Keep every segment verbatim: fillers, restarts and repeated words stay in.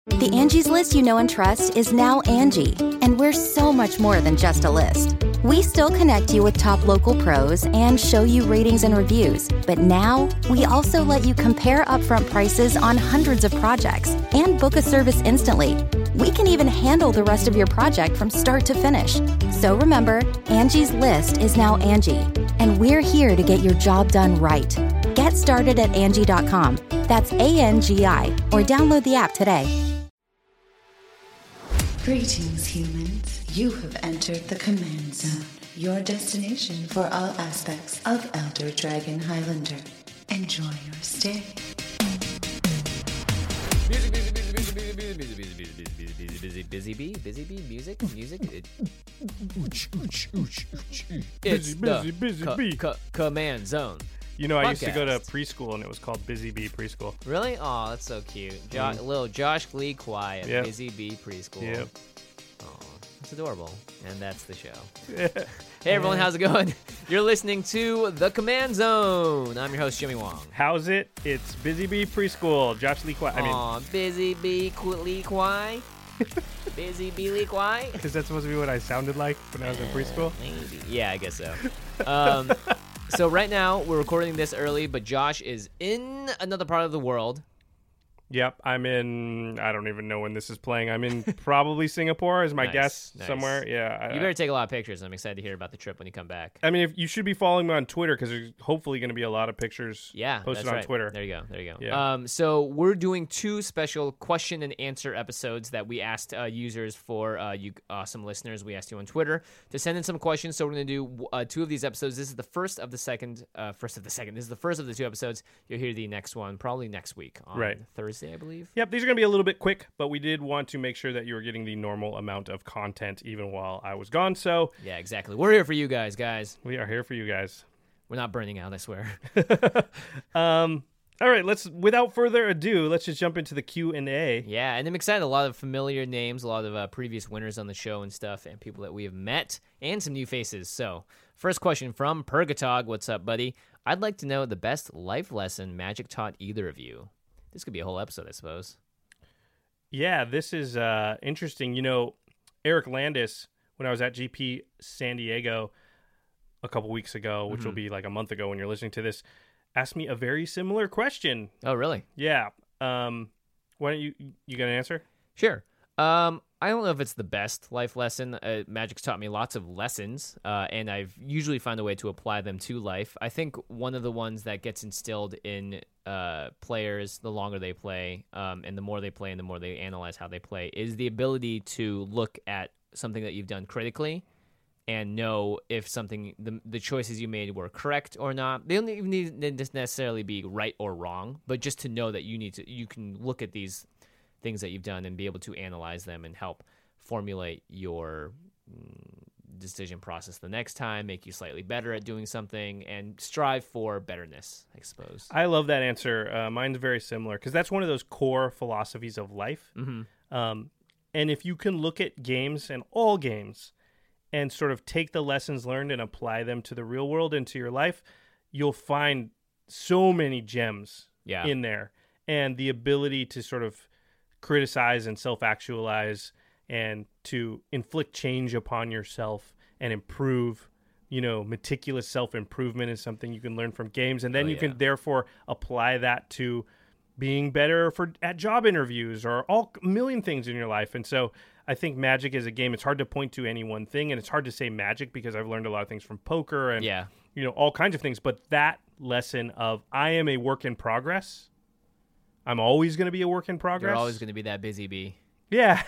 The Angie's List you know and trust is now Angie, and we're so much more than just a list. We still connect you with top local pros and show you ratings and reviews, but now we also let you compare upfront prices on hundreds of projects and book a service instantly. We can even handle the rest of your project from start to finish. So remember, Angie's List is now Angie, and we're here to get your job done right. Get started at Angie dot com. That's A N G I, or download the app today. Greetings, humans. You have entered the Command Zone, your destination for all aspects of Elder Dragon Highlander. Enjoy your stay. Music, music, music, music, music, music, music, music, busy, busy, busy bee, busy bee, music, music. It, it's Busy, busy, the busy co- bee. co- Command Zone. You know, I used to go to Podcast. preschool, and it was called Busy Bee Preschool. Really? Oh, that's so cute. Jo- Little Josh Glee Kwai at Yep. Busy Bee Preschool. Yep. Oh, that's adorable. And that's the show. Hey, everyone, how's it going? You're listening to The Command Zone. I'm your host, Jimmy Wong. How's it? It's Busy Bee Preschool. Josh Lee Kwai. I mean, Aw, Busy Bee Qu- Lee Kwai. Busy Bee Lee Kwai. is that supposed to be what I sounded like when I was in preschool? Maybe. Yeah, I guess so. Um, so right now we're recording this early, but Josh is in another part of the world. Yep, I'm in. I don't even know when this is playing. I'm in probably Singapore, is my Nice, guess nice. somewhere. Yeah. I, You better take a lot of pictures. I'm excited to hear about the trip when you come back. I mean, if you should be following me on Twitter because there's hopefully going to be a lot of pictures. Yeah, posted that's on right. Twitter. There you go. There you go. Yeah. Um, so we're doing two special question and answer episodes that we asked uh, users for uh, you awesome listeners. We asked you on Twitter to send in some questions. So we're going to do uh, two of these episodes. This is the first of the second. Uh, first of the second. This is the first of the two episodes. You'll hear the next one probably next week on Right. Thursday, I believe. Yep, these are going to be a little bit quick, but we did want to make sure that you were getting the normal amount of content even while I was gone. So Yeah, exactly. We're here for you guys, guys. we are here for you guys. We're not burning out, I swear. Um, all right, let's. Without further ado, let's just jump into the Q and A. Yeah, and I'm excited. A lot of familiar names, a lot of uh, previous winners on the show and stuff, and people that we have met, and some new faces. So, first question from Purgatog. What's up, buddy? I'd like to know the best life lesson Magic taught either of you. This could be a whole episode, I suppose. Yeah, this is uh, interesting. You know, Eric Landis, when I was at G P San Diego a couple weeks ago, which will be like a month ago when you're listening to this, asked me a very similar question. Oh, really? Yeah. Um, why don't you you got an answer? Sure. Um, I don't know if it's the best life lesson. Uh, Magic's taught me lots of lessons, uh, and I've usually found a way to apply them to life. I think one of the ones that gets instilled in uh, players the longer they play, um, and the more they play and the more they analyze how they play, is the ability to look at something that you've done critically and know if something the the choices you made were correct or not. They don't even need to necessarily be right or wrong, but just to know that you need to you can look at these things that you've done and be able to analyze them and help formulate your mm, decision process the next time, make you slightly better at doing something, and strive for betterness, I suppose. I love that answer. Uh, mine's very similar because that's one of those core philosophies of life. Mm-hmm. Um, and if you can look at games and all games and sort of take the lessons learned and apply them to the real world and to your life, you'll find so many gems Yeah. in there. And the ability to sort of criticize and self-actualize and to inflict change upon yourself and improve, you know, meticulous self-improvement is something you can learn from games. And then Oh, you yeah. can therefore apply that to being better for at job interviews or all a million things in your life. And so I think Magic is a game. It's hard to point to any one thing, and it's hard to say Magic because I've learned a lot of things from poker and, Yeah. you know, all kinds of things. But that lesson of I am a work in progress. I'm always going to be a work in progress. You're always going to be that busy bee. Yeah.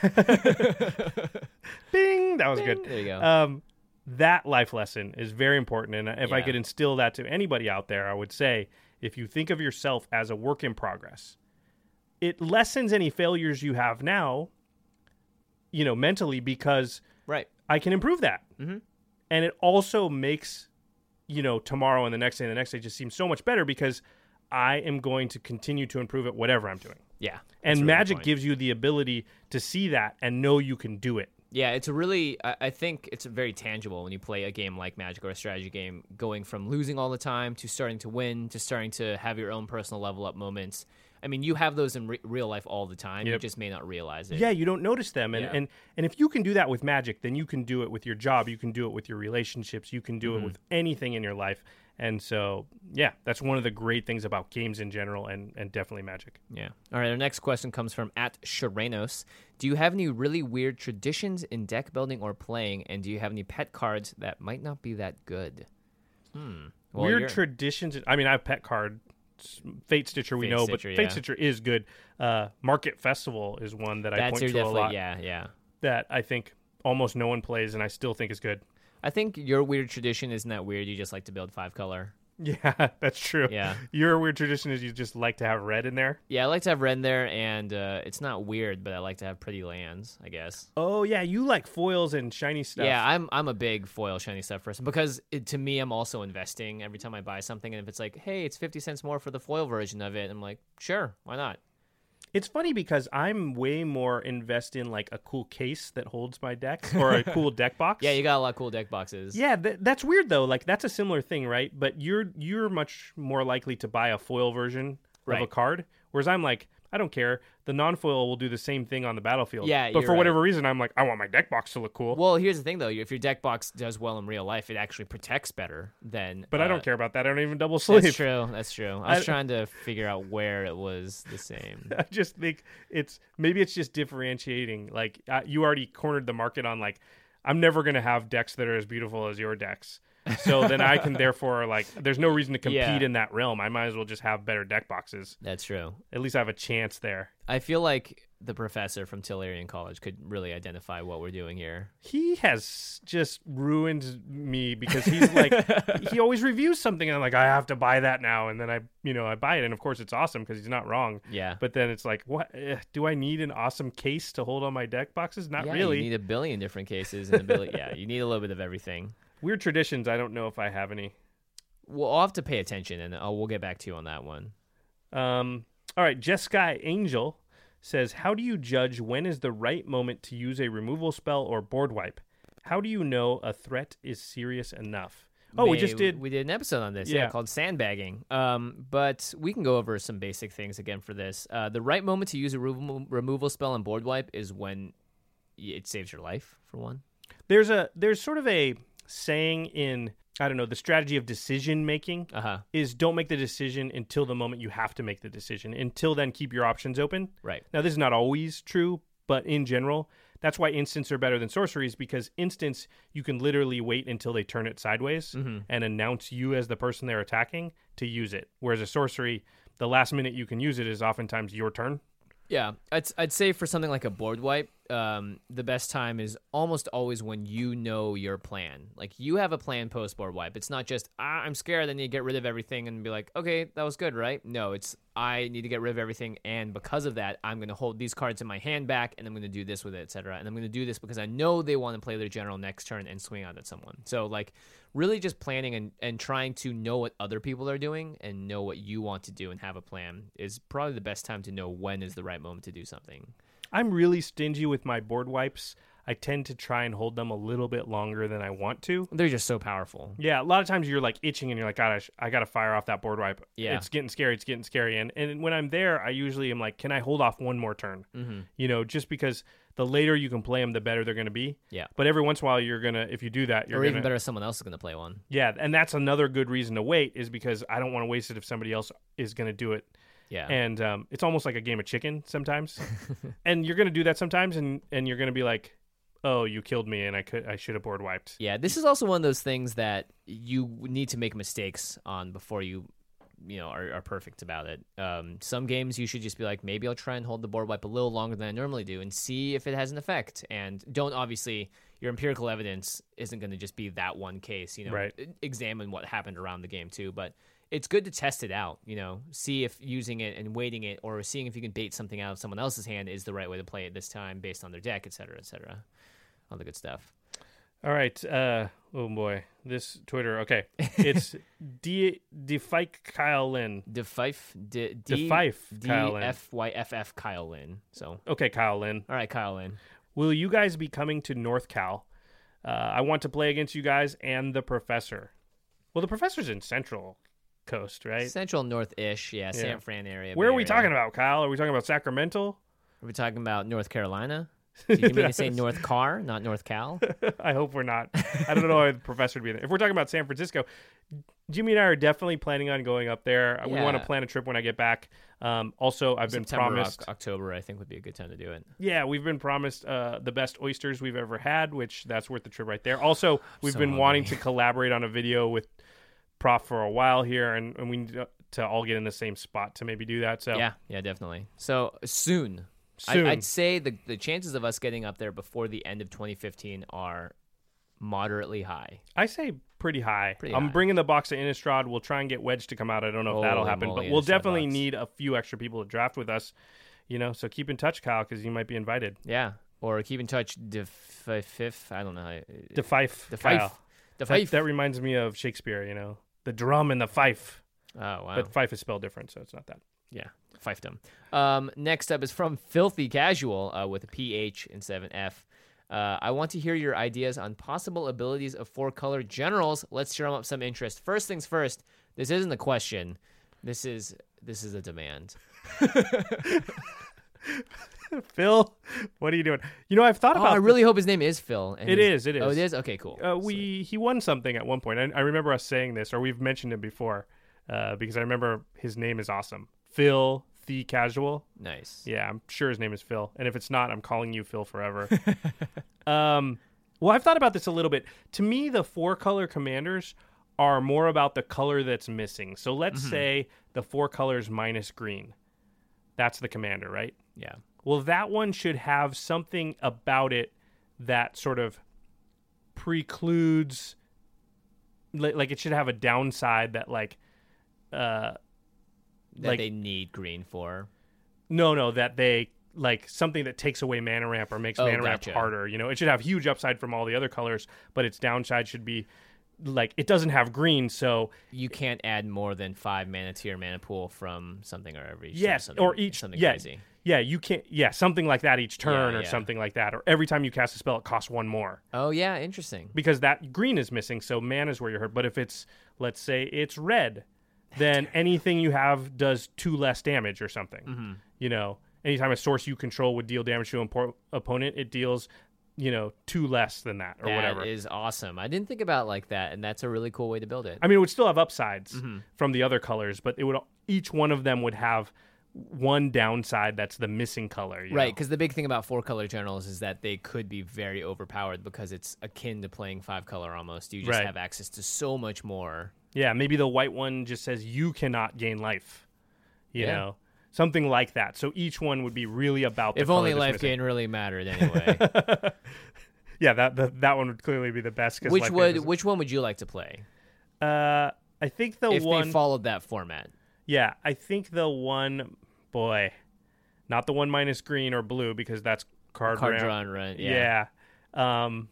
Bing. That was good. There you go. Um, that life lesson is very important. And if I Yeah. could instill that to anybody out there, I would say if you think of yourself as a work in progress, it lessens any failures you have now, you know, mentally, because Right. I can improve that. Mm-hmm. And it also makes, you know, tomorrow and the next day and the next day just seem so much better because I am going to continue to improve at whatever I'm doing. Yeah. that's a And really good Magic point. gives you the ability to see that and know you can do it. Yeah, it's a really, I I think it's very tangible when you play a game like Magic or a strategy game, going from losing all the time to starting to win to starting to have your own personal level up moments. I mean, you have those in re- real life all the time. You Yep. just may not realize it. Yeah, you don't notice them. And, Yeah. and and if you can do that with Magic, then you can do it with your job. You can do it with your relationships. You can do Mm-hmm. it with anything in your life. And so, yeah, that's one of the great things about games in general, and, and definitely Magic. Yeah. All right. Our next question comes from at Sharenos. Do you have any really weird traditions in deck building or playing? And do you have any pet cards that might not be that good? Hmm. Well, Weird you're- traditions. I mean, I have pet card. Fate Stitcher, we Fate know, Stitcher, but Fate yeah. Stitcher is good. Uh, Market Festival is one that I That's point your to a definitely, lot. yeah, yeah. That I think almost no one plays, and I still think is good. I think your weird tradition isn't that weird. You just like to build five color. Yeah, that's true. Yeah. Your weird tradition is you just like to have red in there. Yeah, I like to have red in there, and uh, it's not weird, but I like to have pretty lands, I guess. Oh yeah, you like foils and shiny stuff. Yeah, I'm I'm a big foil shiny stuff person because it, to me, I'm also investing every time I buy something. And if it's like, hey, it's fifty cents more for the foil version of it, I'm like, sure, why not? It's funny because I'm way more invest in like a cool case that holds my decks or a cool deck box. Yeah, you got a lot of cool deck boxes. Yeah, th- that's weird though. Like that's a similar thing, right? But you're you're much more likely to buy a foil version of a Right. card, whereas I'm like, I don't care. The non-foil will do the same thing on the battlefield. Yeah, but you're for right. whatever reason, I'm like, I want my deck box to look cool. Well, here's the thing though: if your deck box does well in real life, it actually protects better than. but uh, I don't care about that. I don't even double sleeve. That's true. That's true. I was I- trying to figure out where it was the same. I just think it's maybe it's just differentiating. Like uh, you already cornered the market on like, I'm never gonna have decks that are as beautiful as your decks. So then I can therefore like, there's no reason to compete Yeah. in that realm. I might as well just have better deck boxes. That's true. At least I have a chance there. I feel like the professor from Tillerian College could really identify what we're doing here. He has just ruined me because he's like, he always reviews something and I'm like, I have to buy that now. And then I, you know, I buy it. And of course it's awesome because he's not wrong. Yeah. But then it's like, what? eh, Do I need an awesome case to hold on my deck boxes? Not yeah, really. You need a billion different cases and a billion. Yeah, you need a little bit of everything. Weird traditions. I don't know if I have any. Well, I'll have to pay attention, and I'll, we'll get back to you on that one. Um, all right. Jeskai Angel says, how do you judge when is the right moment to use a removal spell or board wipe? How do you know a threat is serious enough? Oh, we May- just did. We did an episode on this, yeah, Yeah. called sandbagging. Um, but we can go over some basic things again for this. Uh, the right moment to use a remo- removal spell and board wipe is when y- it saves your life, for one. There's a there's sort of a saying in, I don't know, the strategy of decision making Uh huh. is don't make the decision until the moment you have to make the decision. Until then, keep your options open. Right. Now, this is not always true, but in general, that's why instants are better than sorceries, because instants, you can literally wait until they turn it sideways Mm-hmm. and announce you as the person they're attacking to use it. Whereas a sorcery, the last minute you can use it is oftentimes your turn. Yeah, I'd I'd say for something like a board wipe, um, the best time is almost always when you know your plan. Like you have a plan post board wipe. It's not just ah, I'm scared, I need to get rid of everything and be like, okay, that was good, right? No, it's I need to get rid of everything, and because of that, I'm going to hold these cards in my hand back, and I'm going to do this with it, et cetera. And I'm going to do this because I know they want to play their general next turn and swing out at someone. So like really just planning and, and trying to know what other people are doing and know what you want to do and have a plan is probably the best time to know when is the right moment to do something. I'm really stingy with my board wipes. I tend to try and hold them a little bit longer than I want to. They're just so powerful. Yeah, a lot of times you're like itching and you're like, God, I, sh- I got to fire off that board wipe. Yeah. It's getting scary. It's getting scary. And and when I'm there, I usually am like, can I hold off one more turn? Mm-hmm. You know, just because the later you can play them, the better they're going to be. Yeah. But every once in a while, you're going to, if you do that, you're Or going even to. better, someone else is going to play one. Yeah. And that's another good reason to wait is because I don't want to waste it if somebody else is going to do it. Yeah. And um, it's almost like a game of chicken sometimes. And you're going to do that sometimes. And, and you're going to be like, oh, you killed me and I could I should have board wiped. Yeah, this is also one of those things that you need to make mistakes on before you, you know, are, are perfect about it. Um, some games you should just be like, maybe I'll try and hold the board wipe a little longer than I normally do and see if it has an effect. And don't obviously, your empirical evidence isn't going to just be that one case. You know, Right. examine what happened around the game too, but. It's good to test it out, you know, see if using it and waiting it or seeing if you can bait something out of someone else's hand is the right way to play it this time based on their deck, et cetera, et cetera. All the good stuff. All right. Uh, oh, boy. This Twitter. Okay. It's D- Defike Kyle Lynn. Defife, D, D, Defife D Kyle Lynn. F Y F F Kyle Lynn. So, Okay, Kyle Lynn. all right, Kyle Lynn. Will you guys be coming to North Cal? Uh, I want to play against you guys and the professor. Well, the professor's in Central coast, right? Central north-ish, yeah, San Fran area. Where Bay are we Area. talking about, Kyle? Are we talking about Sacramento? Are we talking about North Carolina? Did you mean to say North Car, not North Cal? I hope we're not. I don't know why the professor would be there. If we're talking about San Francisco, Jimmy and I are definitely planning on going up there. We Yeah. want to plan a trip when I get back. Um, also, I've been September, promised. Oc- October, I think, would be a good time to do it. Yeah, we've been promised uh, the best oysters we've ever had, which that's worth the trip right there. Also, we've So been hungry. wanting to collaborate on a video with Prof for a while here, and, and we need to, to all get in the same spot to maybe do that. So Yeah, yeah, definitely. So soon. Soon. I, I'd say the the chances of us getting up there before the end of twenty fifteen are moderately high. I say pretty high. Pretty I'm high. bringing the box of Innistrad. We'll try and get Wedge to come out. I don't know if that'll Holy happen, moly, but we'll Innistrad definitely box. need a few extra people to draft with us. You know, so keep in touch, Kyle, because you might be invited. Yeah, or keep in touch. The fifth, I don't know. How, The fife, the Kyle. fife, the That, fife. that reminds me of Shakespeare. You know, the drum and the fife, oh wow. but fife is spelled different, so it's not that. Yeah, fiefdom. Um, next up is from Filthy Casual uh, with a P H instead of an F. Uh, I want to hear your ideas on possible abilities of four-color generals. Let's drum up some interest. First things first. This isn't a question. This is this is a demand. Phil, what are you doing? You know, I've thought Oh, about. I really hope his name is Phil. and It he's- is, it Oh, is. it is. Okay, cool. Uh, we he won something at one point. I, I remember us saying this, or we've mentioned it before, uh, because I remember his name is awesome. Phil the Casual. Nice. Yeah, I'm sure his name is Phil. And if it's not, I'm calling you Phil forever. um, well, I've thought about this a little bit. To me, the four color commanders are more about the color that's missing. So let's Mm-hmm. say the four colors minus green. That's the commander, right? Yeah. Well, that one should have something about it that sort of precludes, like, like it should have a downside that, like, uh, That like they need green for. no, no, that they like something that takes away mana ramp or makes Oh, mana gotcha. ramp harder. You know, it should have huge upside from all the other colors, but its downside should be like it doesn't have green, so You can't add more than five mana to your mana pool from something or every. yes, something, or each something yeah, crazy. yeah, you can't yeah something like that each turn Yeah, or yeah. something like that, or every time you cast a spell it costs one more. Oh yeah, interesting. Because that green is missing, so mana is where you're hurt. But if it's, let's say, it's red, then anything you have does two less damage or something. Mm-hmm. You know, anytime a source you control would deal damage to an impo- opponent, it deals, you know, two less than that or That whatever. is awesome. I didn't think about it like that, and that's a really cool way to build it. I mean, it would still have upsides Mm-hmm. from the other colors, but it would each one of them would have one downside that's the missing color. You Right, know? because the big thing about four color generals is that they could be very overpowered because it's akin to playing five color almost. You just Right. have access to so much more. Yeah, maybe the white one just says you cannot gain life. You Yeah. know, something like that. So each one would be really about. The If color only that's life missing. gain really mattered anyway. Yeah, that the, that one would clearly be the best. 'Cause which life gain would is- which one would you like to play Uh, I think the if one. they followed that format? Yeah, I think the one. Boy, not the one minus green or blue because that's card, Card ramp. drawn, right? Yeah. Yeah. Um,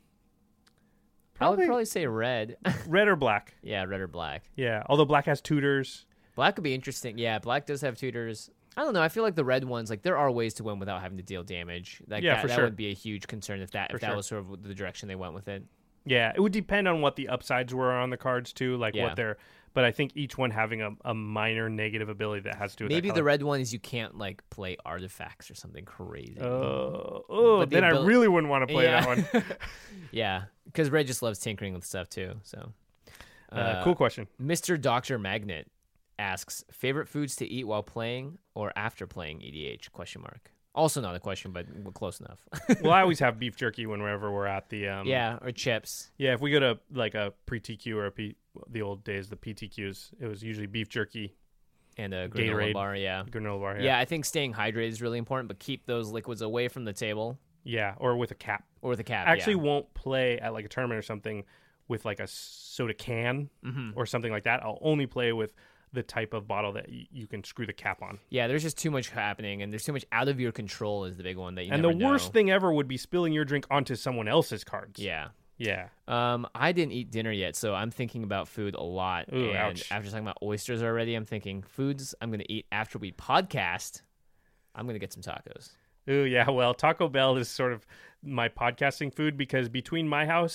I would probably probably say red. red or black. Yeah, red or black. Yeah, although black has tutors. Black would be interesting. Yeah, black does have tutors. I don't know. I feel like the red ones, like there are ways to win without having to deal damage. Like Yeah, that, for that sure. would be a huge concern if that For if that sure. was sort of the direction they went with it. Yeah, it would depend on what the upsides were on the cards too, like Yeah. what they're. But I think each one having a, a minor negative ability that has to do with Maybe that the color. red one is you can't like play artifacts or something crazy. Oh, oh But the then I abil- really wouldn't want to play Yeah. that one. Yeah, because red just loves tinkering with stuff too. So, Uh, cool question. Mister Doctor Magnet asks favorite foods to eat while playing or after playing E D H? Question mark. Also not a question, but close enough. Well, I always have beef jerky whenever we're at the. Um, yeah, or chips. Yeah, if we go to like a pre-T Q or a P, the old days, the P T Qs, it was usually beef jerky, And a granola Gatorade. bar, yeah. granola bar. yeah. I think staying hydrated is really important, but keep those liquids away from the table Yeah, or with a cap. or with a cap. I actually yeah. won't play at like a tournament or something with like a soda can Mm-hmm. or something like that. I'll only play with the type of bottle that y- you can screw the cap on. Yeah, there's just too much happening, and there's too much out of your control is the big one that you And the never worst know. thing ever would be spilling your drink onto someone else's cards. Yeah. Yeah. Um, I didn't eat dinner yet, so I'm thinking about food a lot. Ooh, and ouch. after talking about oysters already, I'm thinking foods I'm going to eat after we podcast. I'm going to get some tacos. Ooh, yeah. Well, Taco Bell is sort of my podcasting food because between my house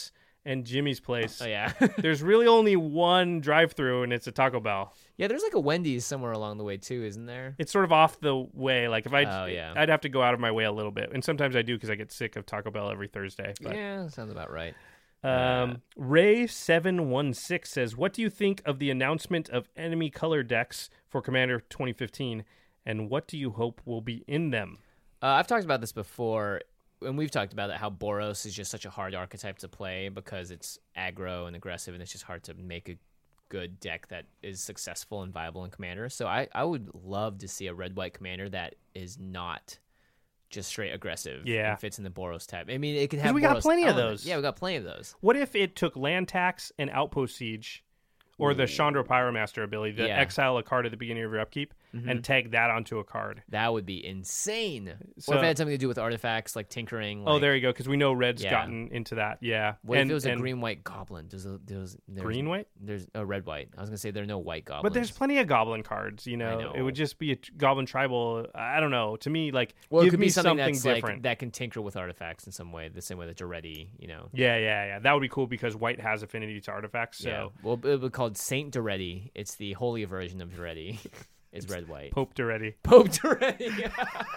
and Jimmy's Place. Oh yeah. There's really only one drive-through, and it's a Taco Bell. Yeah, there's like a Wendy's somewhere along the way too, isn't there? It's sort of off the way. Like if I, Oh, yeah. I'd have to go out of my way a little bit, and sometimes I do because I get sick of Taco Bell every Thursday. But. Yeah, sounds about right. Um, Ray seven one six says, "What do you think of the announcement of enemy color decks for Commander twenty fifteen, and what do you hope will be in them?" Uh, I've talked about this before, and we've talked about it, how Boros is just such a hard archetype to play because it's aggro and aggressive, and it's just hard to make a good deck that is successful and viable in Commander. So I, I would love to see a red-white Commander that is not just straight aggressive. Yeah. And fits in the Boros type. I mean, it could 'Cause have we got Boros plenty of elements. those. Yeah, we got plenty of those. What if it took land tax and outpost siege, or the Chandra Pyromaster ability to Yeah. exile a card at the beginning of your upkeep Mm-hmm. and tag that onto a card? That would be insane. So- or if it had something to do with artifacts, like tinkering. Oh, like, there you go, because we know Red's Yeah. gotten into that. Yeah. What and, if it was a and green-white goblin? Does a, does, there's, green-white? There's a red-white. I was going to say there are no white goblins. But there's plenty of goblin cards, you know? know. It would just be a t- goblin tribal. I don't know. To me, like, Well, it give could me be something, something that's different. like that can tinker with artifacts in some way, the same way that Duretti, you know. Yeah, yeah, yeah. That would be cool because white has affinity to artifacts. So Yeah. Well, it would be called Saint Duretti. It's the holy version of Duretti. It's red white. Pope Duretti. Pope Duretti.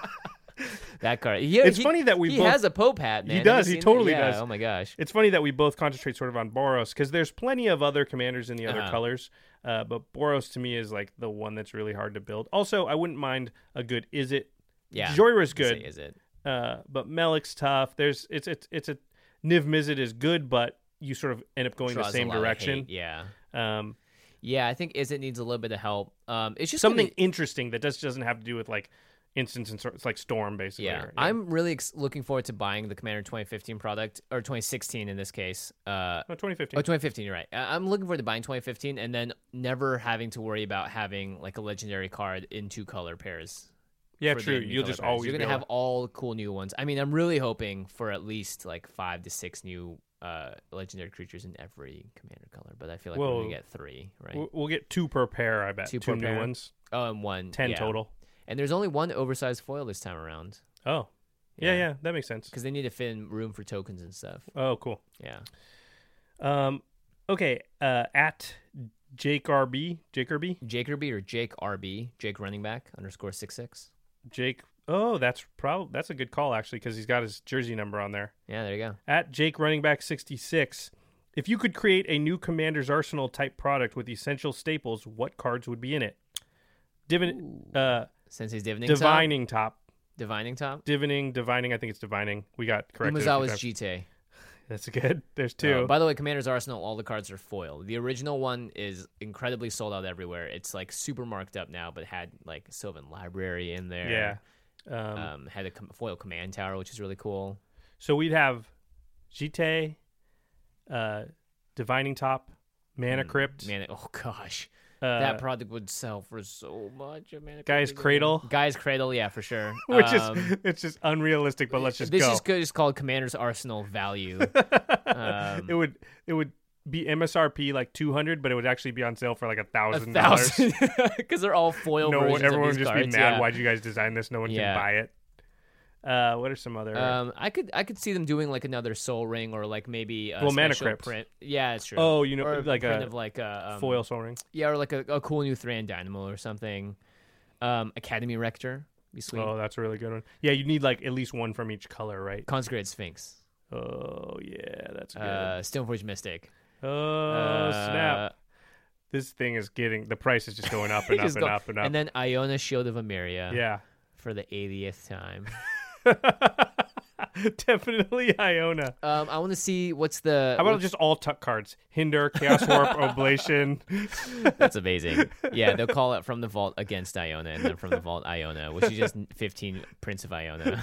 That card. He, It's he- funny that we he both- has a Pope hat, man. He Have you does, he seen that? totally Yeah, does. Oh my gosh. It's funny that we both concentrate sort of on Boros because there's plenty of other commanders in the other Uh-huh. colors, uh, but Boros to me is like the one that's really hard to build. Also, I wouldn't mind a good Is It. Yeah. Joyra's Say, good, Is it? uh, but Melik's tough. There's it's it's it's a Niv Mizzet is good, but you sort of end up going Draws the a same lot of direction. hate, Yeah. Um, Yeah, I think Is It needs a little bit of help. Um, it's just something gonna- interesting that just doesn't have to do with like instance and sort. It's like Storm basically. Yeah, or- I'm really ex- looking forward to buying the Commander twenty fifteen product, or twenty sixteen in this case. Uh, no, twenty fifteen. oh, twenty fifteen, you're right. I- I'm looking forward to buying twenty fifteen and then never having to worry about having like a legendary card in two color pairs. yeah, for the true. enemy You'll color just pairs. always You're be gonna able- have all cool new ones. I mean, I'm really hoping for at least like five to six new uh, legendary creatures in every Commander color, but I feel like we're Whoa. gonna get three, right? We'll, we'll get two per pair. I bet Two two, per new pair. ones. Oh, and one Ten yeah. total. And there's only one oversized foil this time around Oh, yeah, Yeah. yeah, that makes sense. because they need to fit in room for tokens and stuff. Oh, cool. Yeah. Um, okay. Uh, at Jake R B, Jake R B, Jake R B or Jake R B, Jake running back underscore six six. Jake. Oh, that's probably that's a good call actually because he's got his jersey number on there. Yeah, there you go. At Jake running back sixty-six. If you could create a new Commander's Arsenal type product with essential staples, what cards would be in it? Divin, uh, Sensei's divining divining top. top. Divining top. Divining, divining. I think it's divining. We got corrected. a few Umezawa's times. G T. That's good. There's two. Uh, by the way, Commander's Arsenal, all the cards are foil. The original one is incredibly sold out everywhere. It's like super marked up now, but had like Sylvan Library in there. yeah. Um, Um, had a com- foil command tower, which is really cool. So we'd have Jite, uh, Divining Top, Mana Crypt, Man, oh gosh, uh, that product would sell for so much. A Mana Guy's Crypt. Cradle. Guy's Cradle, yeah, for sure. which Um, is it's just unrealistic. But let's just this go. is just called Commander's Arsenal value. um, it would it would be M S R P like two hundred, but it would actually be on sale for like a a thousand dollars. thousand, because they're all foil No, versions everyone of would these just cards. be mad. yeah. Why'd you guys design this? No one Yeah. can buy it. Uh, what are some other? Um, I could I could see them doing like another Soul Ring or like maybe a Well, Mana special Crypt. print. Yeah, it's true. Oh, you know, or like print a of like a um, foil Soul Ring. Yeah, or like a, a cool new Thran Dynamo or something. Um, Academy Rector, be sweet. Oh, that's a really good one. Yeah, you need like at least one from each color, right? Consecrated Sphinx. Oh yeah, that's good. Uh, Stoneforge Mystic. oh uh, snap! This thing is getting the price is just going up and up Just and go- up and up. And then Iona Shield of Emeria. yeah, For the eightieth time. definitely Iona. um, I want to see what's the. How about what's- just all tuck cards? Hinder, Chaos Warp, Oblation. That's amazing. Yeah, they'll call it from the vault against Iona, and then from the vault Iona, which is just fifteen Prince of Iona.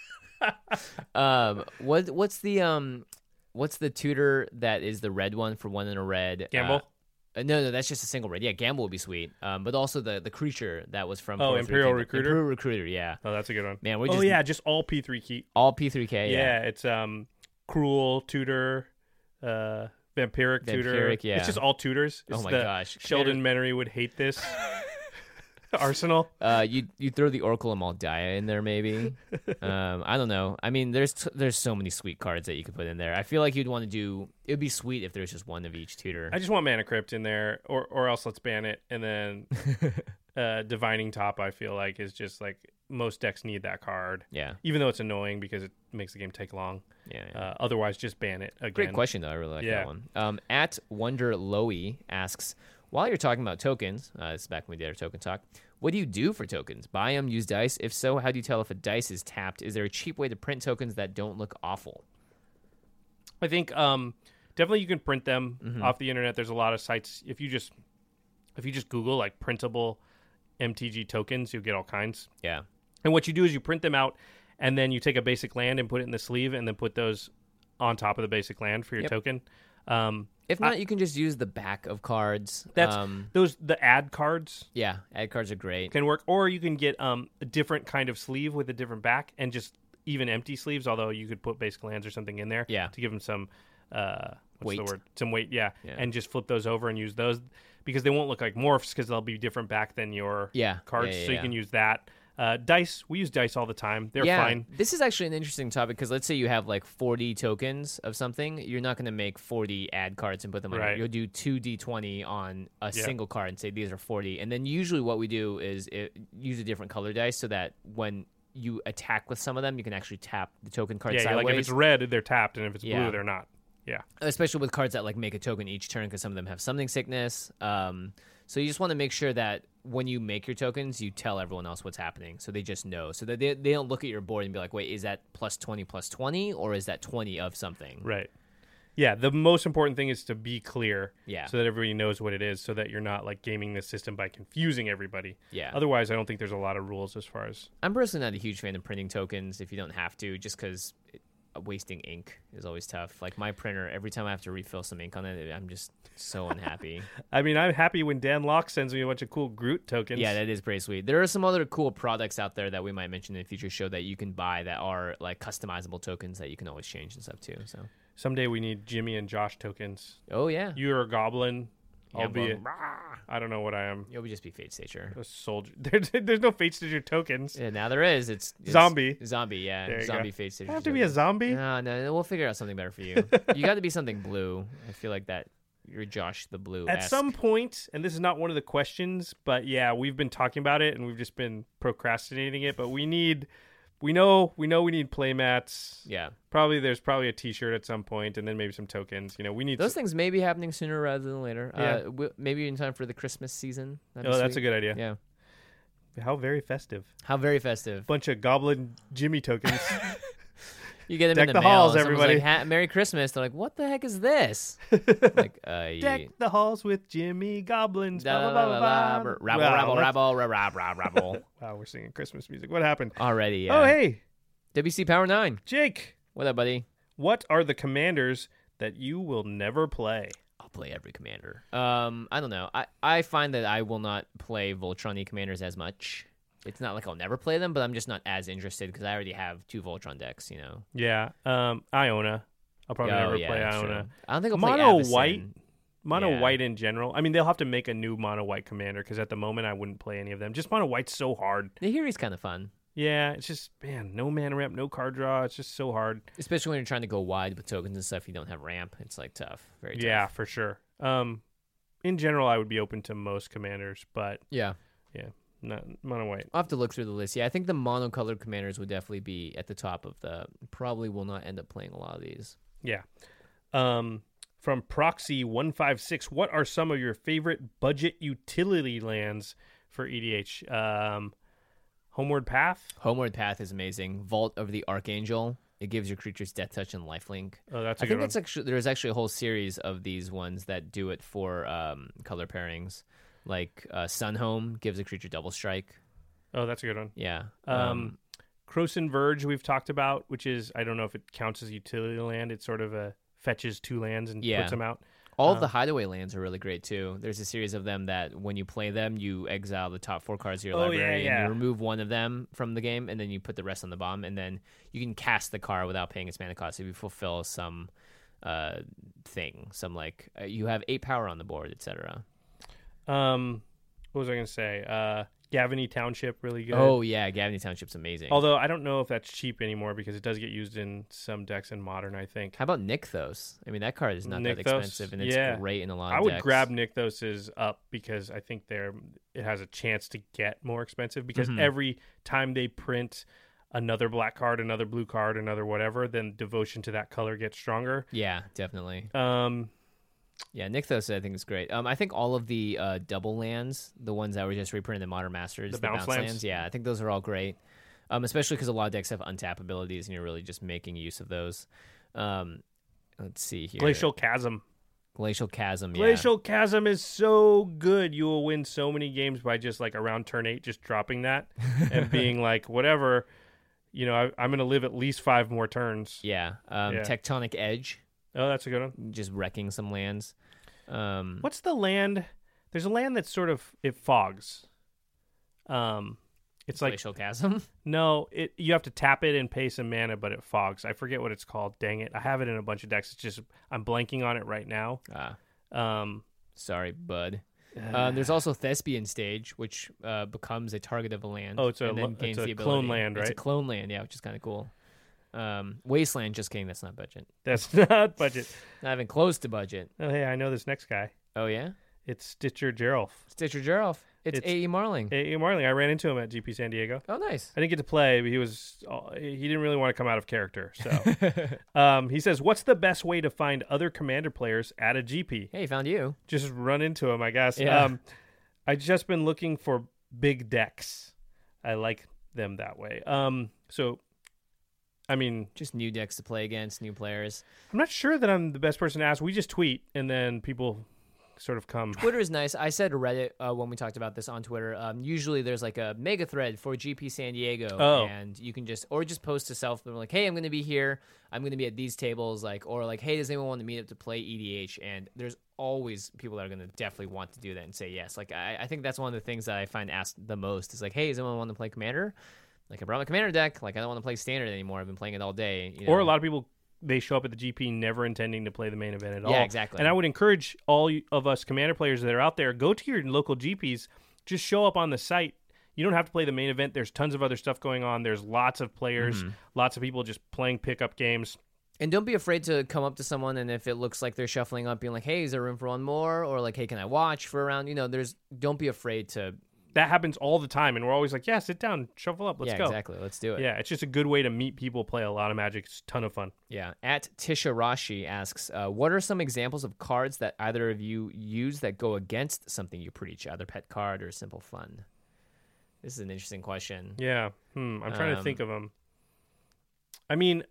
um, what what's the um, what's the tutor that is the red one for one in a red? Gamble? Uh, uh, no, no, that's just a single red. Yeah, Gamble would be sweet. Um, but also the the creature that was from Oh, Core Imperial three K. Recruiter? Imperial Recruiter, yeah. Oh, that's a good one. Man, we're oh just yeah, just all P three key. all P three K. Yeah, Yeah, it's um, Cruel Tutor, uh, Vampiric Tutor. Vampiric, yeah. It's just all tutors. Oh It's my the- gosh. Sheldon Menery would hate this. Arsenal. Uh, you you throw the Oracle of Moldiah in there, maybe. um, I don't know. I mean, there's t- there's so many sweet cards that you could put in there. I feel like you'd want to do. It would be sweet if there's just one of each tutor. I just want Mana Crypt in there, or or else let's ban it. And then uh, Divining Top, I feel like, is just like most decks need that card. Yeah. Even though it's annoying because it makes the game take long. Yeah. yeah. Uh, otherwise, just ban it again. Great question, though. I really like Yeah. that one. Um, at Wonder Lowy asks, while you're talking about tokens, uh, this is back when we did our token talk, what do you do for tokens? Buy them, use dice? If so, how do you tell if a dice is tapped? Is there a cheap way to print tokens that don't look awful? I think um, definitely you can print them Mm-hmm. off the internet. There's a lot of sites. If you just if you just Google like printable M T G tokens, you'll get all kinds. Yeah. And what you do is you print them out, and then you take a basic land and put it in the sleeve, and then put those on top of the basic land for your Yep. token. Um, If not, I- you can just use the back of cards. that's um, those the ad cards yeah, ad cards are great. can work, or you can get um, a different kind of sleeve with a different back, and just even empty sleeves. Although you could put basic lands or something in there, Yeah. to give them some uh, what's Weight. the word? Some weight, yeah. Yeah. And just flip those over and use those because they won't look like morphs because they'll be different back than your Yeah, cards. yeah, yeah, so you yeah. can use that. Uh, dice, we use dice all the time. They're yeah, fine. This is actually an interesting topic because let's say you have like forty tokens of something. You're not going to make forty ad cards and put them on. Right. You'll do two d twenty on a Yeah. single card and say these are forty. And then usually what we do is it, use a different color dice so that when you attack with some of them, you can actually tap the token card Yeah, sideways. like if it's red, they're tapped, and if it's Yeah. blue, they're not. Yeah. Especially with cards that like make a token each turn because some of them have summoning sickness. Um, so you just want to make sure that when you make your tokens, you tell everyone else what's happening, so they just know, so that they they don't look at your board and be like, wait, is that plus twenty plus twenty, or is that twenty of something? Right. Yeah, the most important thing is to be clear, Yeah. so that everybody knows what it is, so that you're not like gaming the system by confusing everybody. Yeah. Otherwise, I don't think there's a lot of rules as far as. I'm personally not a huge fan of printing tokens if you don't have to, just because wasting ink is always tough. Like my printer, every time I have to refill some ink on it, I'm just so unhappy. I mean, I'm happy when Dan Locke sends me a bunch of cool Groot tokens. Yeah, that is pretty sweet. There are some other cool products out there that we might mention in a future show that you can buy that are like customizable tokens that you can always change and stuff too. So, Someday we need Jimmy and Josh tokens. oh yeah, You're a goblin. Yeah, I'll be. A, well, I don't know what I am. you'll just be Fate Stager. A soldier. There's, there's no Fate Stager tokens. Yeah, now there is. It's, it's Zombie. Zombie, yeah, There you zombie go. Fate Stager. I have to be a zombie. No, no, we'll figure out something better for you. You got to be something blue. I feel like that. You're Josh the Blue. At some point, and this is not one of the questions, but yeah, we've been talking about it and we've just been procrastinating it. But we need, we know, we know we need play mats. Yeah. Probably there's probably a T-shirt at some point, and then maybe some tokens. You know, we need Those s- things may be happening sooner rather than later. Yeah. Uh, w- maybe in time for the Christmas season. That'd be Oh, that's a sweet. good idea. Yeah. How very festive! How very festive. Bunch of goblin Jimmy tokens. You get them Deck in the, the mail. halls, and someone's everybody. Like, ha- Merry Christmas. They're like, what the heck is this? Like, uh, Deck the halls with Jimmy goblins. Blah, blah, blah, blah, blah. Rabble, Wow, rabble, let's- rabble, rabble, rabble, rabble. Wow, we're singing Christmas music. What happened? Already, yeah. Oh, hey, W C Power nine. Jake. What up, buddy? What are the commanders that you will never play? I'll play every commander. Um, I don't know. I, I find that I will not play Voltron commanders as much. It's not like I'll never play them, but I'm just not as interested because I already have two Voltron decks, you know. Yeah, um, Iona. I'll probably Oh, never yeah, play that's Iona. true. I don't think I'll play Mono Avacyn. white, mono Yeah. white in general. I mean, they'll have to make a new mono white commander because at the moment I wouldn't play any of them. Just mono white's so hard. The Heary's kind of fun, Yeah, it's just man, no mana ramp, no card draw. It's just so hard. especially when you're trying to go wide with tokens and stuff. You don't have ramp. It's like tough, very tough. Yeah, for sure. Um, in general, I would be open to most commanders, but Yeah. yeah, not mono white. I'll have to look through the list. Yeah, I think the monocolored commanders would definitely be at the top of the. Probably will not end up playing a lot of these. Yeah. Um, from Proxy one five six, what are some of your favorite budget utility lands for E D H? Um, Homeward Path. Homeward Path is amazing. Vault of the Archangel. It gives your creatures Death Touch and Lifelink. Oh, that's a I good think one. that's actually there's actually a whole series of these ones that do it for um, color pairings. Like uh, Sunhome gives a creature double strike. Oh, that's a good one. Yeah. Um, Croson Verge we've talked about, which is I don't know if it counts as utility land. It sort of uh, fetches two lands and Yeah. puts them out. all of um, the hideaway lands are really great too. There's a series of them that when you play them, you exile the top four cards of your Oh, yeah, library yeah. and you remove one of them from the game, and then you put the rest on the bottom, and then you can cast the card without paying its mana cost if you fulfill some uh, thing. Some like uh, you have eight power on the board, et cetera. Um, what was I going to say? Uh, Gavany Township, really good. Oh yeah, Gavany Township's amazing. Although I don't know if that's cheap anymore because it does get used in some decks in Modern, I think. How about Nykthos? I mean, that card is not Nykthos, that expensive, and it's yeah. great in a lot of I would decks. grab Nykthos's up because I think they're it has a chance to get more expensive because Mhm. every time they print another black card, another blue card, another whatever, then devotion to that color gets stronger. Yeah, definitely. Um, Yeah, Nykthos I think is great. Um, I think all of the uh, double lands, the ones that were just reprinted in Modern Masters, The the, bounce bounce, lands? lands, yeah, I think those are all great. Um, especially because a lot of decks have untap abilities, and you're really just making use of those. Um, let's see here. Glacial Chasm. Glacial Chasm. Yeah. Glacial Chasm is so good. You will win so many games by just like around turn eight, just dropping that and being like, whatever, you know, I, I'm going to live at least five more turns. Yeah. Um, Yeah. Tectonic Edge, Oh, that's a good one. just wrecking some lands. Um, What's the land? There's a land that's sort of it fogs. Um, it's like Glacial Chasm. no, it you have to tap it and pay some mana, but it fogs. I forget what it's called. Dang it, I have it in a bunch of decks. It's just I'm blanking on it right now. ah, Um, sorry, bud. Um, there's also Thespian Stage, which uh, becomes a target of a land. Oh, it's a and then lo- gains it's a the clone ability. land, It's a right? clone land, yeah, which is kind of cool. Um, Wasteland, just kidding, that's not budget. that's not budget. Not even close to budget. Oh, hey, I know this next guy. Oh yeah, It's Stitcher Gerolf. Stitcher Gerolf. It's, It's- A E Marling. Hey, Marley, I ran into him at G P San Diego. Oh, nice. I didn't get to play, but he was uh, he didn't really want to come out of character. So um, he says, "What's the best way to find other Commander players at a G P?" Hey, found you. Just run into him, I guess. Yeah. Um, I just been looking for big decks. I like them that way. Um, so, I mean, Just new decks to play against, new players. I'm not sure that I'm the best person to ask. We just tweet, and then people sort of come. Twitter is nice. I said Reddit uh, when we talked about this on Twitter. Um, usually there's like a mega thread for G P San Diego, Oh. and you can just or just post to self. But like, hey, I'm going to be here. I'm going to be at these tables. Like, or like, hey, does anyone want to meet up to play E D H? And there's always people that are going to definitely want to do that and say yes. Like, I, I think that's one of the things that I find asked the most is like, hey, does anyone want to play Commander? Like, I brought my Commander deck. Like, I don't want to play Standard anymore. I've been playing it all day. You know? Or a lot of people, they show up at the G P never intending to play the main event at all. Yeah, exactly. And I would encourage all you- of us Commander players that are out there, go to your local G Ps, just show up on the site. You don't have to play the main event. There's tons of other stuff going on. There's lots of players, Mm-hmm. lots of people just playing pickup games. And don't be afraid to come up to someone, and if it looks like they're shuffling up, being like, hey, is there room for one more? Or like, hey, can I watch for a round? You know, there's don't be afraid to That happens all the time, and we're always like, yeah, sit down, shuffle up, let's yeah, go. exactly. Let's do it. Yeah, it's just a good way to meet people, play a lot of Magic. It's a ton of fun. Yeah. At Tisha Rashi asks, uh, what are some examples of cards that either of you use that go against something you preach, either pet card or simple fun? This is an interesting question. Yeah, hmm, I'm trying to Um, think of them. I mean,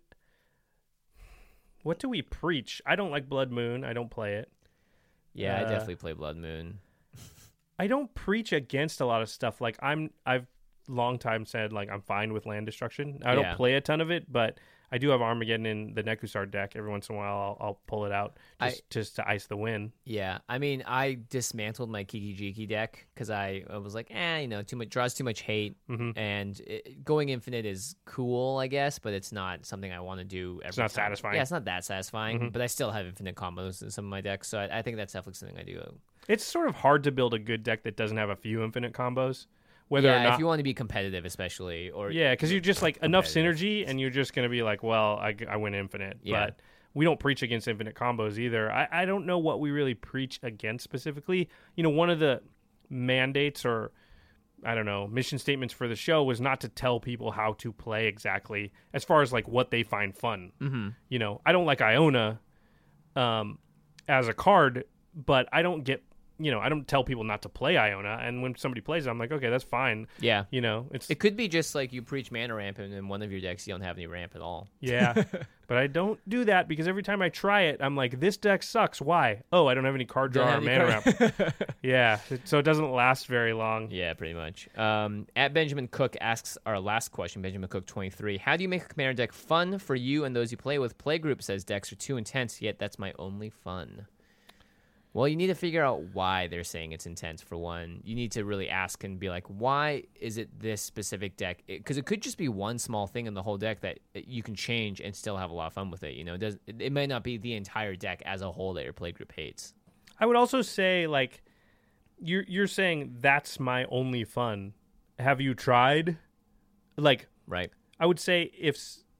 what do we preach? I don't like Blood Moon. I don't play it. Yeah, I Uh, definitely play Blood Moon. I don't preach against a lot of stuff. Like I'm, I've long time said like I'm fine with land destruction. I don't Yeah. play a ton of it, but I do have Armageddon in the Nekusar deck. Every once in a while, I'll, I'll pull it out just, I- just to ice the win. Yeah, I mean, I dismantled my Kiki Jiki deck because I, I was like, eh, you know, too much draws too much hate, Mhm. and it, going infinite is cool, I guess, but it's not something I want to do. Every not time. satisfying. Yeah, it's not that satisfying, Mhm. but I still have infinite combos in some of my decks, so I, I think that's definitely something I do. It's sort of hard to build a good deck that doesn't have a few infinite combos. Whether yeah, or not, if you want to be competitive, especially, or yeah, because you're just like enough competitive. synergy, and you're just going to be like, well, I, I win infinite. Yeah. But we don't preach against infinite combos either. I, I don't know what we really preach against specifically. You know, one of the mandates or I don't know mission statements for the show was not to tell people how to play exactly as far as like what they find fun. Mm-hmm. You know, I don't like Iona um, as a card, but I don't get. You know, I don't tell people not to play Iona, and when somebody plays it, I'm like, okay, that's fine. Yeah, You know, it's it could be just like you preach mana ramp, and in one of your decks you don't have any ramp at all. yeah, but I don't do that because every time I try it, I'm like, this deck sucks. Why? Oh, I don't have any card Don't draw or have any mana card- ramp. Yeah, it- so it doesn't last very long. Yeah, pretty much. Um, at Benjamin Cook asks our last question, Benjamin Cook twenty-three. How do you make a commander deck fun for you and those you play with? Playgroup says decks are too intense, yet that's my only fun. Well, you need to figure out why they're saying it's intense, for one. You need to really ask and be like, why is it this specific deck? Because it, it could just be one small thing in the whole deck that you can change and still have a lot of fun with it. You know, it, does, it, it may not be the entire deck as a whole that your playgroup hates. I would also say like you're you're saying that's my only fun. have you tried? Like, right. I would say if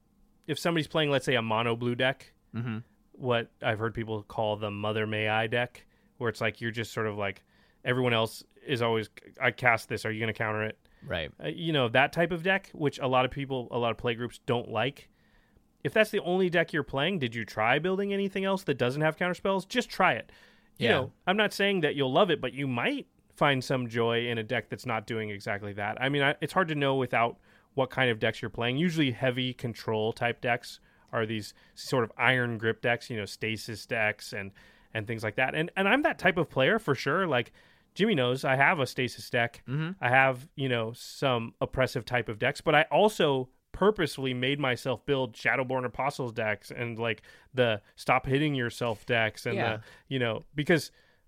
if somebody's playing, let's say, a mono blue deck, mm-hmm. what I've heard people call the Mother May I deck, where it's like you're just sort of like everyone else is always, I cast this, are you going to counter it? Right. Uh, you know, that type of deck, which a lot of people, a lot of play groups don't like. If that's the only deck you're playing, did you try building anything else that doesn't have counter spells? Just try it. You Yeah. know, I'm not saying that you'll love it, but you might find some joy in a deck that's not doing exactly that. I mean, I, it's hard to know without what kind of decks you're playing. Usually heavy control type decks are these sort of iron grip decks, you know, stasis decks and, and things like that. And and I'm that type of player for sure. Like Jimmy knows I have a stasis deck. Mm-hmm. I have, you know, some oppressive type of decks, but I also purposely made myself build Shadowborn Apostles decks and like the stop hitting yourself decks and Yeah. the, you know, because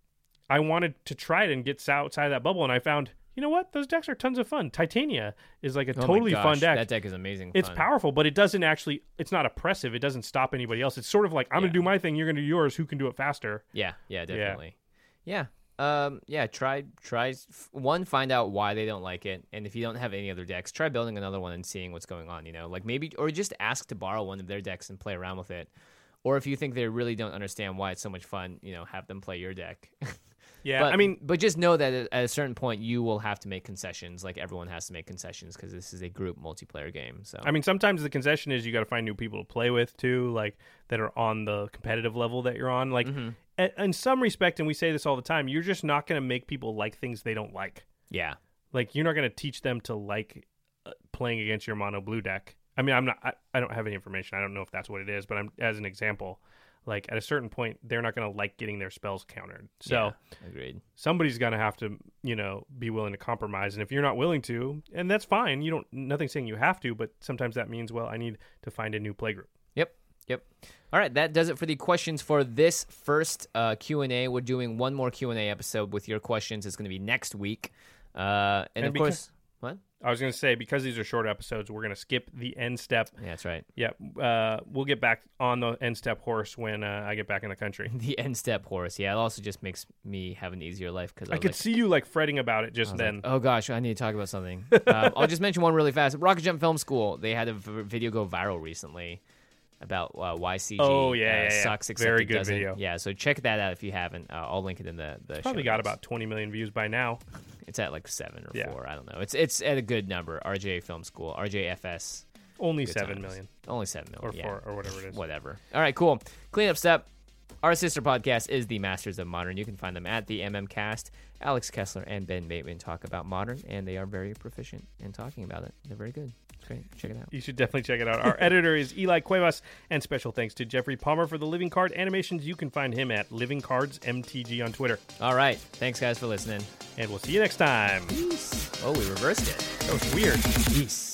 I wanted to try it and get outside of that bubble. And I found, you know what? Those decks are tons of fun. Titania is like a Oh my totally gosh, fun deck. That deck is amazing. It's fun. powerful, but it doesn't actually, it's not oppressive. It doesn't stop anybody else. It's sort of like, I'm going Yeah. to do my thing. You're going to do yours. Who can do it faster? Yeah, yeah, definitely. Yeah. Um, yeah, try, try, f- one, find out why they don't like it. And if you don't have any other decks, try building another one and seeing what's going on, you know? Like maybe, or just ask to borrow one of their decks and play around with it. Or if you think they really don't understand why it's so much fun, you know, have them play your deck. Yeah. But, I mean, but just know that at a certain point you will have to make concessions. Like everyone has to make concessions because this is a group multiplayer game. So I mean, sometimes the concession is you got to find new people to play with too, like that are on the competitive level that you're on. Like, mm-hmm. a- in some respect, and we say this all the time, you're just not going to make people like things they don't like. yeah, Like, you're not going to teach them to like uh, playing against your mono blue deck. I mean, I'm not. I, I don't have any information. I don't know if that's what it is, but I'm as an example. Like at a certain point, they're not going to like getting their spells countered. So yeah, agreed. somebody's going to have to, you know, be willing to compromise. And if you're not willing to, and that's fine. You don't. Nothing's saying you have to, but sometimes that means, well, I need to find a new playgroup. Yep. Yep. All right, that does it for the questions for this first uh, Q and A. We're doing one more Q and A episode with your questions. It's going to be next week. Uh, and, And of because- course, what? I was going to say, because these are short episodes, we're going to skip the end step. Yeah, that's right. Yeah, uh, we'll get back on the end step horse when uh, I get back in the country. The end step horse. Yeah, it also just makes me have an easier life because I could like, see you like fretting about it just I was then. like, oh gosh, I need to talk about something. um, I'll just mention one really fast. Rocket Jump Film School. They had a v- video go viral recently about uh, why C G Oh, yeah, uh, yeah, yeah. sucks. Except Very it good doesn't. video. Yeah, so check that out if you haven't. Uh, I'll link it in the the. Probably show got notes. about twenty million views by now. It's at like seven or Yeah. four. I don't know. It's it's at a good number. R J Film School. R J F S. Only Good seven times. million Only seven million. or yeah. four or whatever it is. Whatever. All right, cool. Cleanup step. Our sister podcast is the Masters of Modern. You can find them at the M M Cast. Alex Kessler and Ben Bateman talk about Modern, and they are very proficient in talking about it. They're very good. It's great. Check it out. You should definitely check it out. Our editor is Eli Cuevas, and special thanks to Jeffrey Palmer for the Living Card animations. You can find him at Living Cards M T G on Twitter. All right. Thanks, guys, for listening. And we'll see you next time. Oh, we reversed it. That was weird. Peace.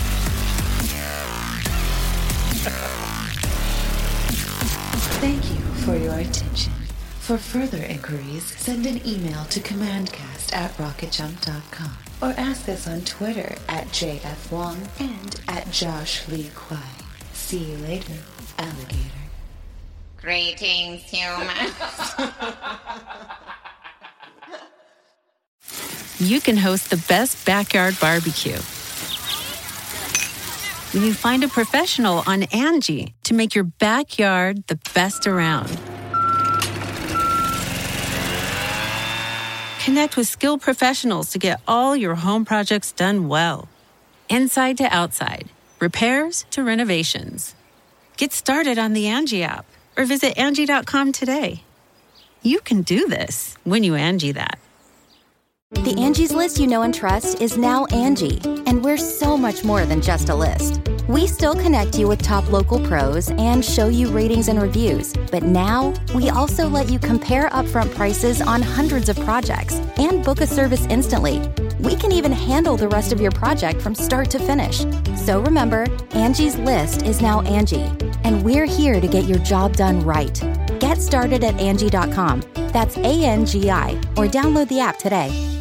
Thank you for your attention. For further inquiries, send an email to commandcast at rocketjump dot com or ask us on Twitter at J F Wong and at Josh Lee Kwai. See you later, alligator. Greetings, humans. You can host the best backyard barbecue when you find a professional on Angie to make your backyard the best around. Connect with skilled professionals to get all your home projects done well. Inside to outside, repairs to renovations. Get started on the Angie app or visit Angie dot com today. You can do this when you Angie that. The Angie's List you know and trust is now Angie, and we're so much more than just a list. We still connect you with top local pros and show you ratings and reviews, but now we also let you compare upfront prices on hundreds of projects and book a service instantly. We can even handle the rest of your project from start to finish. So remember, Angie's List is now Angie, and we're here to get your job done right. Get started at Angie dot com. That's A N G I, or download the app today.